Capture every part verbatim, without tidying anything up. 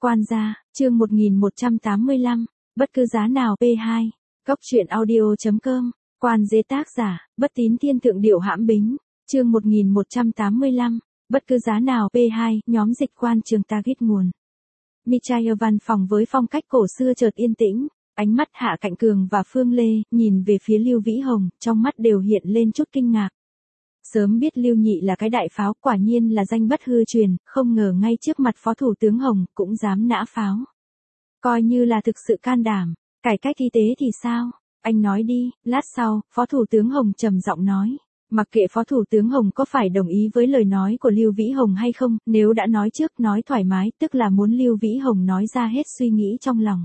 Quan gia, chương một nghìn một trăm tám mươi lăm, bất cứ giá nào pê hai. Góc truyện audio chấm com. Quan dế tác giả, Bất Tín Thiên Thượng Điệu Hãm Bính, chương một nghìn một trăm tám mươi lăm, bất cứ giá nào pê hai, nhóm dịch quan trường Target nguồn. Michael văn phòng với phong cách cổ xưa chợt yên tĩnh, ánh mắt Hạ Cạnh Cường và Phương Lê nhìn về phía Lưu Vĩ Hồng, trong mắt đều hiện lên chút kinh ngạc. Sớm biết Lưu Nhị là cái đại pháo, quả nhiên là danh bất hư truyền, không ngờ ngay trước mặt Phó Thủ tướng Hồng cũng dám nã pháo. Coi như là thực sự can đảm. Cải cách y tế thì sao? Anh nói đi. Lát sau, Phó Thủ tướng Hồng trầm giọng nói. Mặc kệ Phó Thủ tướng Hồng có phải đồng ý với lời nói của Lưu Vĩ Hồng hay không, nếu đã nói trước nói thoải mái, tức là muốn Lưu Vĩ Hồng nói ra hết suy nghĩ trong lòng.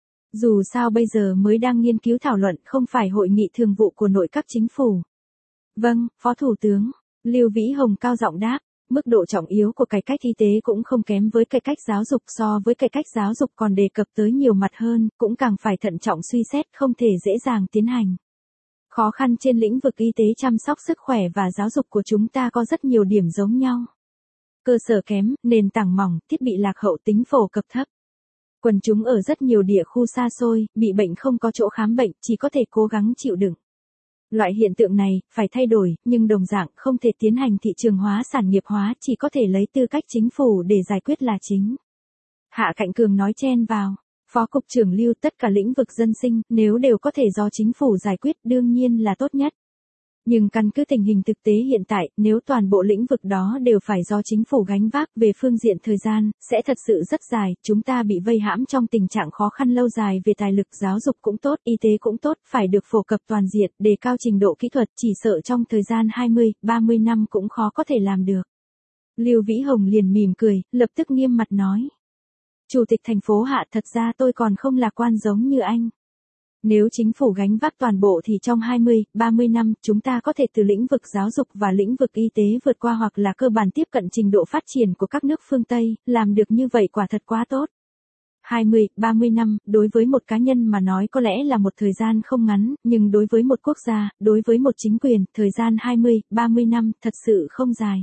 Dù sao bây giờ mới đang nghiên cứu thảo luận, không phải hội nghị thường vụ của nội các chính phủ. Vâng, Phó Thủ tướng. Lưu Vĩ Hồng cao giọng đáp. Mức độ trọng yếu của cải cách y tế cũng không kém với cải cách giáo dục, so với cải cách giáo dục còn đề cập tới nhiều mặt hơn, cũng càng phải thận trọng suy xét, không thể dễ dàng tiến hành. Khó khăn trên lĩnh vực y tế chăm sóc sức khỏe và giáo dục của chúng ta có rất nhiều điểm giống nhau. Cơ sở kém, nền tảng mỏng, thiết bị lạc hậu, tính phổ cập thấp. Quần chúng ở rất nhiều địa khu xa xôi, bị bệnh không có chỗ khám bệnh, chỉ có thể cố gắng chịu đựng. Loại hiện tượng này, phải thay đổi, nhưng đồng dạng không thể tiến hành thị trường hóa sản nghiệp hóa, chỉ có thể lấy tư cách chính phủ để giải quyết là chính. Hạ Cạnh Cường nói chen vào. Phó Cục trưởng Lưu, tất cả lĩnh vực dân sinh, nếu đều có thể do chính phủ giải quyết đương nhiên là tốt nhất. Nhưng căn cứ tình hình thực tế hiện tại, nếu toàn bộ lĩnh vực đó đều phải do chính phủ gánh vác, về phương diện thời gian, sẽ thật sự rất dài, chúng ta bị vây hãm trong tình trạng khó khăn lâu dài về tài lực, giáo dục cũng tốt, y tế cũng tốt, phải được phổ cập toàn diện, đề cao trình độ kỹ thuật, chỉ sợ trong thời gian hai mươi, ba mươi năm cũng khó có thể làm được. Lưu Vĩ Hồng liền mỉm cười, lập tức nghiêm mặt nói. Chủ tịch thành phố Hạ, thật ra tôi còn không lạc quan giống như anh. Nếu chính phủ gánh vác toàn bộ thì trong hai mươi, ba mươi năm, chúng ta có thể từ lĩnh vực giáo dục và lĩnh vực y tế vượt qua hoặc là cơ bản tiếp cận trình độ phát triển của các nước phương Tây, làm được như vậy quả thật quá tốt. hai mươi, ba mươi năm, đối với một cá nhân mà nói có lẽ là một thời gian không ngắn, nhưng đối với một quốc gia, đối với một chính quyền, thời gian hai mươi, ba mươi năm, thật sự không dài.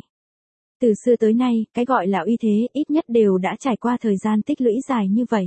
Từ xưa tới nay, cái gọi là uy thế, ít nhất đều đã trải qua thời gian tích lũy dài như vậy.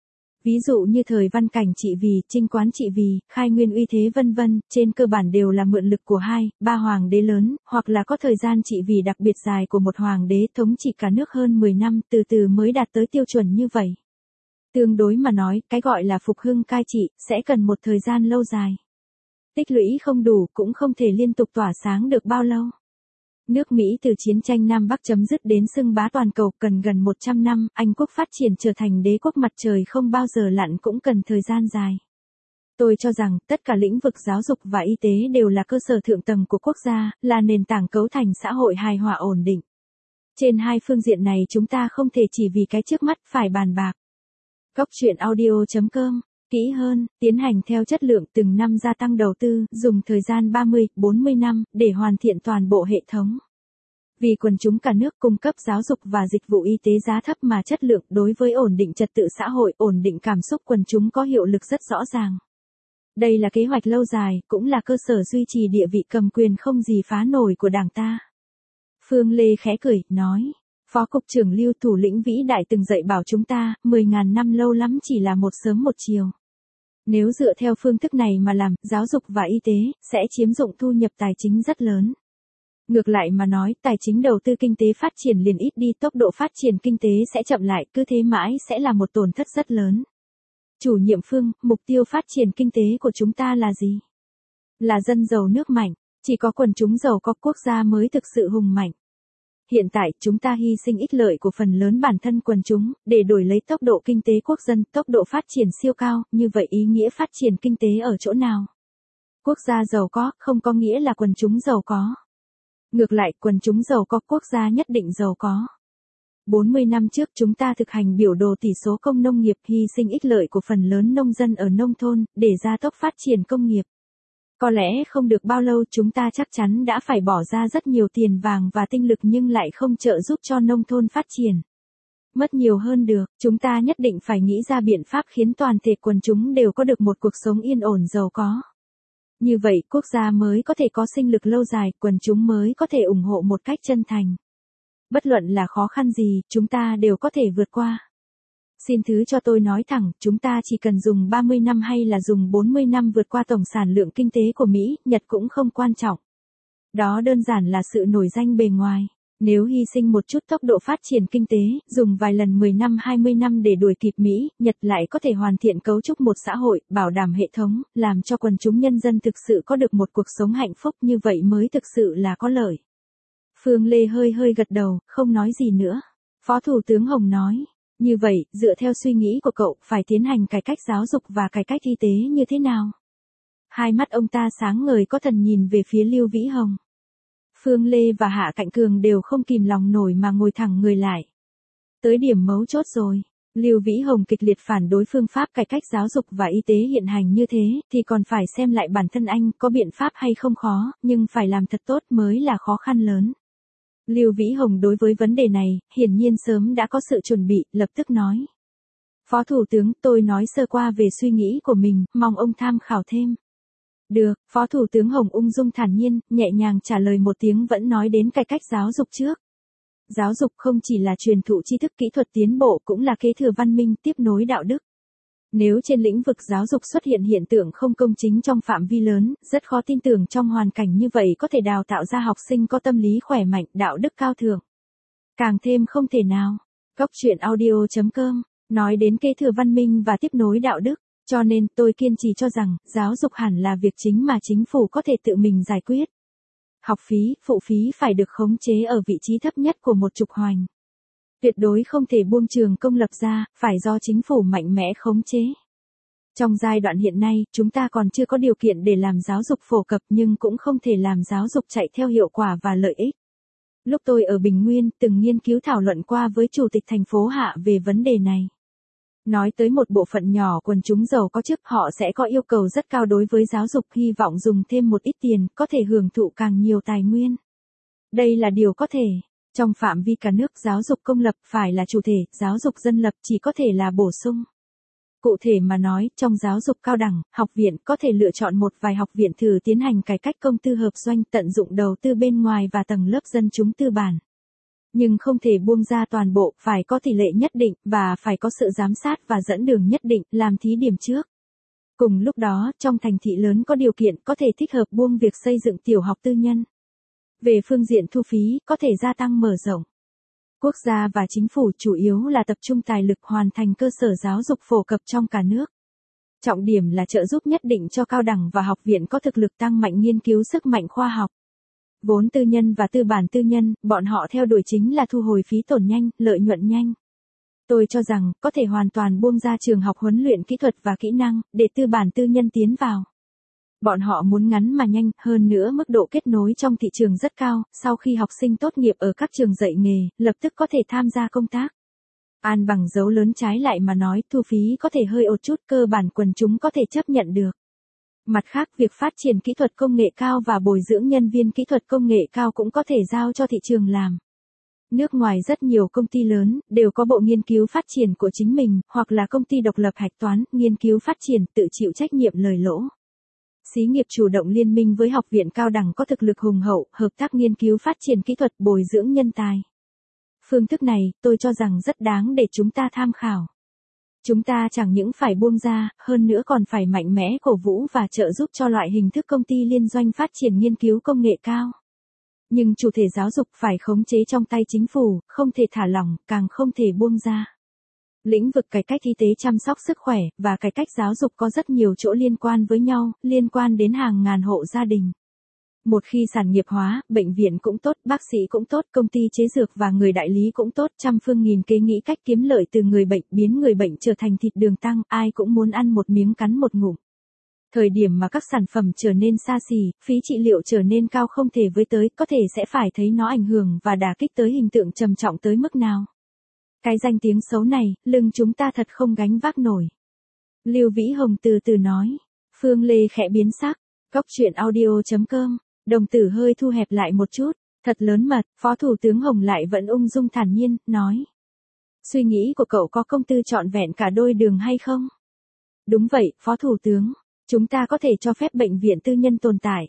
Ví dụ như thời Văn Cảnh trị vì, Trinh Quán trị vì, Khai Nguyên uy thế vân vân, trên cơ bản đều là mượn lực của hai, ba hoàng đế lớn, hoặc là có thời gian trị vì đặc biệt dài của một hoàng đế thống trị cả nước hơn mười năm, từ từ mới đạt tới tiêu chuẩn như vậy. Tương đối mà nói, cái gọi là phục hưng cai trị, sẽ cần một thời gian lâu dài. Tích lũy không đủ, cũng không thể liên tục tỏa sáng được bao lâu. Nước Mỹ từ chiến tranh Nam Bắc chấm dứt đến xưng bá toàn cầu cần gần một trăm năm, Anh quốc phát triển trở thành đế quốc mặt trời không bao giờ lặn cũng cần thời gian dài. Tôi cho rằng, tất cả lĩnh vực giáo dục và y tế đều là cơ sở thượng tầng của quốc gia, là nền tảng cấu thành xã hội hài hòa ổn định. Trên hai phương diện này chúng ta không thể chỉ vì cái trước mắt phải bàn bạc. Góc truyện audio chấm com. Kỹ hơn, tiến hành theo chất lượng từng năm gia tăng đầu tư, dùng thời gian ba mươi, bốn mươi năm, để hoàn thiện toàn bộ hệ thống. Vì quần chúng cả nước cung cấp giáo dục và dịch vụ y tế giá thấp mà chất lượng, đối với ổn định trật tự xã hội, ổn định cảm xúc quần chúng có hiệu lực rất rõ ràng. Đây là kế hoạch lâu dài, cũng là cơ sở duy trì địa vị cầm quyền không gì phá nổi của Đảng ta. Phương Lê khẽ cười, nói. Phó Cục trưởng Lưu, thủ lĩnh vĩ đại từng dạy bảo chúng ta, mười ngàn năm lâu lắm chỉ là một sớm một chiều. Nếu dựa theo phương thức này mà làm, giáo dục và y tế, sẽ chiếm dụng thu nhập tài chính rất lớn. Ngược lại mà nói, tài chính đầu tư kinh tế phát triển liền ít đi, tốc độ phát triển kinh tế sẽ chậm lại, cứ thế mãi sẽ là một tổn thất rất lớn. Chủ nhiệm Phương, mục tiêu phát triển kinh tế của chúng ta là gì? Là dân giàu nước mạnh, chỉ có quần chúng giàu có quốc gia mới thực sự hùng mạnh. Hiện tại, chúng ta hy sinh ích lợi của phần lớn bản thân quần chúng, để đổi lấy tốc độ kinh tế quốc dân, tốc độ phát triển siêu cao, như vậy ý nghĩa phát triển kinh tế ở chỗ nào? Quốc gia giàu có, không có nghĩa là quần chúng giàu có. Ngược lại, quần chúng giàu có, quốc gia nhất định giàu có. bốn mươi năm trước chúng ta thực hành biểu đồ tỷ số công nông nghiệp, hy sinh ích lợi của phần lớn nông dân ở nông thôn, để gia tốc phát triển công nghiệp. Có lẽ không được bao lâu chúng ta chắc chắn đã phải bỏ ra rất nhiều tiền vàng và tinh lực nhưng lại không trợ giúp cho nông thôn phát triển. Mất nhiều hơn được, chúng ta nhất định phải nghĩ ra biện pháp khiến toàn thể quần chúng đều có được một cuộc sống yên ổn giàu có. Như vậy quốc gia mới có thể có sinh lực lâu dài, quần chúng mới có thể ủng hộ một cách chân thành. Bất luận là khó khăn gì, chúng ta đều có thể vượt qua. Xin thứ cho tôi nói thẳng, chúng ta chỉ cần dùng ba mươi năm hay là dùng bốn mươi năm vượt qua tổng sản lượng kinh tế của Mỹ, Nhật cũng không quan trọng. Đó đơn giản là sự nổi danh bề ngoài. Nếu hy sinh một chút tốc độ phát triển kinh tế, dùng vài lần mười năm hai mươi năm để đuổi kịp Mỹ, Nhật lại có thể hoàn thiện cấu trúc một xã hội, bảo đảm hệ thống, làm cho quần chúng nhân dân thực sự có được một cuộc sống hạnh phúc, như vậy mới thực sự là có lợi. Phương Lê hơi hơi gật đầu, không nói gì nữa. Phó Thủ tướng Hồng nói, như vậy, dựa theo suy nghĩ của cậu, phải tiến hành cải cách giáo dục và cải cách y tế như thế nào? Hai mắt ông ta sáng ngời có thần nhìn về phía Lưu Vĩ Hồng. Phương Lê và Hạ Cạnh Cường đều không kìm lòng nổi mà ngồi thẳng người lại. Tới điểm mấu chốt rồi. Lưu Vĩ Hồng kịch liệt phản đối phương pháp cải cách giáo dục và y tế hiện hành như thế, thì còn phải xem lại bản thân anh có biện pháp hay không khó, nhưng phải làm thật tốt mới là khó khăn lớn. Lưu Vĩ Hồng đối với vấn đề này, hiển nhiên sớm đã có sự chuẩn bị, lập tức nói. Phó Thủ tướng, tôi nói sơ qua về suy nghĩ của mình, mong ông tham khảo thêm. Được, Phó Thủ tướng Hồng ung dung thản nhiên, nhẹ nhàng trả lời một tiếng vẫn nói đến cải cách giáo dục trước. Giáo dục không chỉ là truyền thụ tri thức kỹ thuật tiến bộ cũng là kế thừa văn minh tiếp nối đạo đức. Nếu trên lĩnh vực giáo dục xuất hiện hiện tượng không công chính trong phạm vi lớn, rất khó tin tưởng trong hoàn cảnh như vậy có thể đào tạo ra học sinh có tâm lý khỏe mạnh, đạo đức cao thượng. Càng thêm không thể nào. Góc truyện audio chấm com nói đến kế thừa văn minh và tiếp nối đạo đức. Cho nên tôi kiên trì cho rằng, giáo dục hẳn là việc chính mà chính phủ có thể tự mình giải quyết. Học phí, phụ phí phải được khống chế ở vị trí thấp nhất của một trục hoành. Tuyệt đối không thể buông trường công lập ra, phải do chính phủ mạnh mẽ khống chế. Trong giai đoạn hiện nay, chúng ta còn chưa có điều kiện để làm giáo dục phổ cập nhưng cũng không thể làm giáo dục chạy theo hiệu quả và lợi ích. Lúc tôi ở Bình Nguyên, từng nghiên cứu thảo luận qua với Chủ tịch thành phố Hạ về vấn đề này. Nói tới một bộ phận nhỏ quần chúng giàu có chức họ sẽ có yêu cầu rất cao đối với giáo dục, hy vọng dùng thêm một ít tiền, có thể hưởng thụ càng nhiều tài nguyên. Đây là điều có thể. Trong phạm vi cả nước, giáo dục công lập phải là chủ thể, giáo dục dân lập chỉ có thể là bổ sung. Cụ thể mà nói, trong giáo dục cao đẳng, học viện có thể lựa chọn một vài học viện thử tiến hành cải cách công tư hợp doanh, tận dụng đầu tư bên ngoài và tầng lớp dân chúng tư bản. Nhưng không thể buông ra toàn bộ, phải có tỷ lệ nhất định, và phải có sự giám sát và dẫn đường nhất định, làm thí điểm trước. Cùng lúc đó, trong thành thị lớn có điều kiện có thể thích hợp buông việc xây dựng tiểu học tư nhân. Về phương diện thu phí, có thể gia tăng mở rộng. Quốc gia và chính phủ chủ yếu là tập trung tài lực hoàn thành cơ sở giáo dục phổ cập trong cả nước. Trọng điểm là trợ giúp nhất định cho cao đẳng và học viện có thực lực tăng mạnh nghiên cứu sức mạnh khoa học. Vốn tư nhân và tư bản tư nhân, bọn họ theo đuổi chính là thu hồi phí tổn nhanh, lợi nhuận nhanh. Tôi cho rằng, có thể hoàn toàn buông ra trường học huấn luyện kỹ thuật và kỹ năng, để tư bản tư nhân tiến vào. Bọn họ muốn ngắn mà nhanh, hơn nữa mức độ kết nối trong thị trường rất cao, sau khi học sinh tốt nghiệp ở các trường dạy nghề, lập tức có thể tham gia công tác. An bằng dấu lớn trái lại mà nói, thu phí có thể hơi ột chút, cơ bản quần chúng có thể chấp nhận được. Mặt khác, việc phát triển kỹ thuật công nghệ cao và bồi dưỡng nhân viên kỹ thuật công nghệ cao cũng có thể giao cho thị trường làm. Nước ngoài rất nhiều công ty lớn, đều có bộ nghiên cứu phát triển của chính mình, hoặc là công ty độc lập hạch toán, nghiên cứu phát triển, tự chịu trách nhiệm lời lỗ. Xí nghiệp chủ động liên minh với học viện cao đẳng có thực lực hùng hậu, hợp tác nghiên cứu phát triển kỹ thuật bồi dưỡng nhân tài. Phương thức này, tôi cho rằng rất đáng để chúng ta tham khảo. Chúng ta chẳng những phải buông ra, hơn nữa còn phải mạnh mẽ cổ vũ và trợ giúp cho loại hình thức công ty liên doanh phát triển nghiên cứu công nghệ cao. Nhưng chủ thể giáo dục phải khống chế trong tay chính phủ, không thể thả lỏng, càng không thể buông ra. Lĩnh vực cải cách y tế chăm sóc sức khỏe và cải cách giáo dục có rất nhiều chỗ liên quan với nhau, liên quan đến hàng ngàn hộ gia đình. Một khi sản nghiệp hóa, bệnh viện cũng tốt, bác sĩ cũng tốt, công ty chế dược và người đại lý cũng tốt, trăm phương nghìn kế nghĩ cách kiếm lợi từ người bệnh, biến người bệnh trở thành thịt đường tăng, ai cũng muốn ăn một miếng cắn một ngụm. Thời điểm mà các sản phẩm trở nên xa xỉ, phí trị liệu trở nên cao không thể với tới, có thể sẽ phải thấy nó ảnh hưởng và đả kích tới hình tượng trầm trọng tới mức nào. Cái danh tiếng xấu này, lưng chúng ta thật không gánh vác nổi. Lưu Vĩ Hồng từ từ nói. Phương Lê khẽ biến sắc. Góc truyện audio chấm com. Đồng tử hơi thu hẹp lại một chút. Thật lớn mật, Phó Thủ tướng Hồng lại vẫn ung dung thản nhiên, nói. Suy nghĩ của cậu có công tư trọn vẹn cả đôi đường hay không? Đúng vậy, Phó Thủ tướng. Chúng ta có thể cho phép bệnh viện tư nhân tồn tại.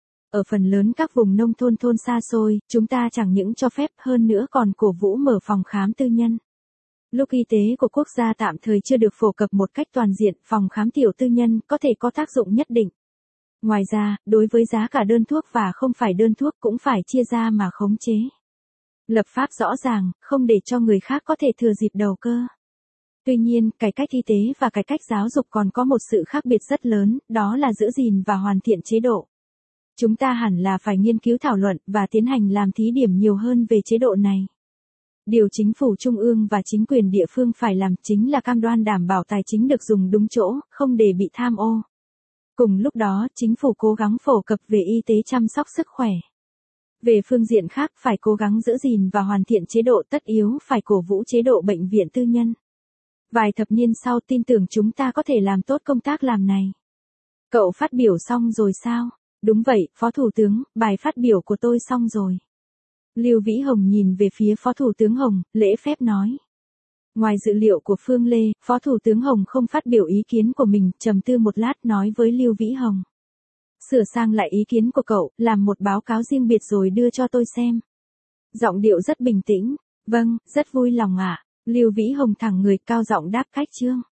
Ở phần lớn các vùng nông thôn thôn xa xôi, chúng ta chẳng những cho phép hơn nữa còn cổ vũ mở phòng khám tư nhân. Lúc y tế của quốc gia tạm thời chưa được phổ cập một cách toàn diện, phòng khám tiểu tư nhân có thể có tác dụng nhất định. Ngoài ra, đối với giá cả đơn thuốc và không phải đơn thuốc cũng phải chia ra mà khống chế. Lập pháp rõ ràng, không để cho người khác có thể thừa dịp đầu cơ. Tuy nhiên, cải cách y tế và cải cách giáo dục còn có một sự khác biệt rất lớn, đó là giữ gìn và hoàn thiện chế độ. Chúng ta hẳn là phải nghiên cứu thảo luận và tiến hành làm thí điểm nhiều hơn về chế độ này. Điều chính phủ trung ương và chính quyền địa phương phải làm chính là cam đoan đảm bảo tài chính được dùng đúng chỗ, không để bị tham ô. Cùng lúc đó, chính phủ cố gắng phổ cập về y tế chăm sóc sức khỏe. Về phương diện khác, phải cố gắng giữ gìn và hoàn thiện chế độ, tất yếu phải cổ vũ chế độ bệnh viện tư nhân. Vài thập niên sau, tin tưởng chúng ta có thể làm tốt công tác làm này. Cậu phát biểu xong rồi sao? Đúng vậy, Phó Thủ tướng, bài phát biểu của tôi xong rồi. Lưu Vĩ Hồng nhìn về phía Phó Thủ tướng Hồng, lễ phép nói. Ngoài dự liệu của Phương Lê, Phó Thủ tướng Hồng không phát biểu ý kiến của mình, trầm tư một lát nói với Lưu Vĩ Hồng. Sửa sang lại ý kiến của cậu, làm một báo cáo riêng biệt rồi đưa cho tôi xem. Giọng điệu rất bình tĩnh. Vâng, rất vui lòng ạ. À. Lưu Vĩ Hồng thẳng người cao giọng đáp khách trương.